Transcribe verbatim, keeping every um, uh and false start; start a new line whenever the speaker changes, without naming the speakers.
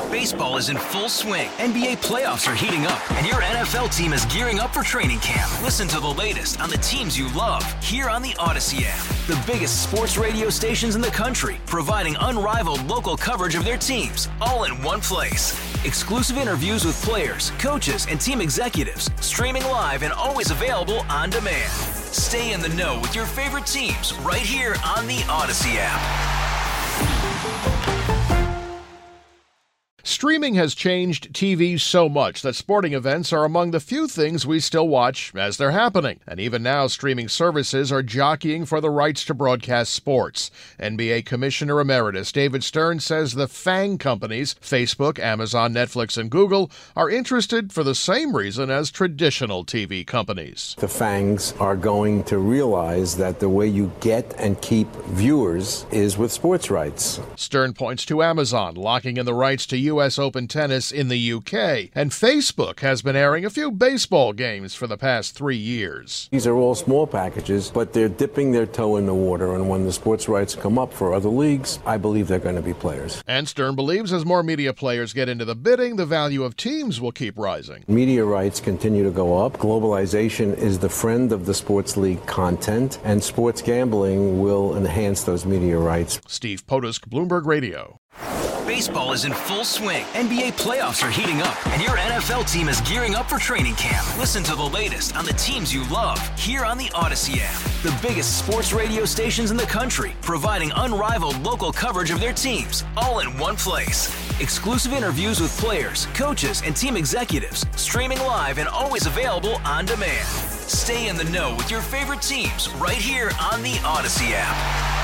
Baseball is in full swing. N B A playoffs are heating up, and your N F L team is gearing up for training camp. Listen to the latest on the teams you love here on the Odyssey app. The biggest sports radio stations in the country, providing unrivaled local coverage of their teams, all in one place. Exclusive interviews with players, coaches, and team executives, streaming live and always available on demand. Stay in the know with your favorite teams right here on the Odyssey app.
Streaming has changed T V so much that sporting events are among the few things we still watch as they're happening. And even now, streaming services are jockeying for the rights to broadcast sports. N B A Commissioner Emeritus David Stern says the FANG companies, Facebook, Amazon, Netflix, and Google, are interested for the same reason as traditional T V companies.
The FANGs are going to realize that the way you get and keep viewers is with sports rights.
Stern points to Amazon locking in the rights to U S Open tennis in the U K, and Facebook has been airing a few baseball games for the past three years.
These are all small packages, but they're dipping their toe in the water, and when the sports rights come up for other leagues, I believe they're going to be players.
And Stern believes as more media players get into the bidding, the value of teams will keep rising.
Media rights continue to go up. Globalization is the friend of the sports league content, and sports gambling will enhance those media rights.
Steve Potusk, Bloomberg Radio.
Baseball is in full swing. N B A playoffs are heating up, and your N F L team is gearing up for training camp. Listen to the latest on the teams you love here on the Odyssey app. The biggest sports radio stations in the country, providing unrivaled local coverage of their teams, all in one place. Exclusive interviews with players, coaches, and team executives, streaming live and always available on demand. Stay in the know with your favorite teams right here on the Odyssey app.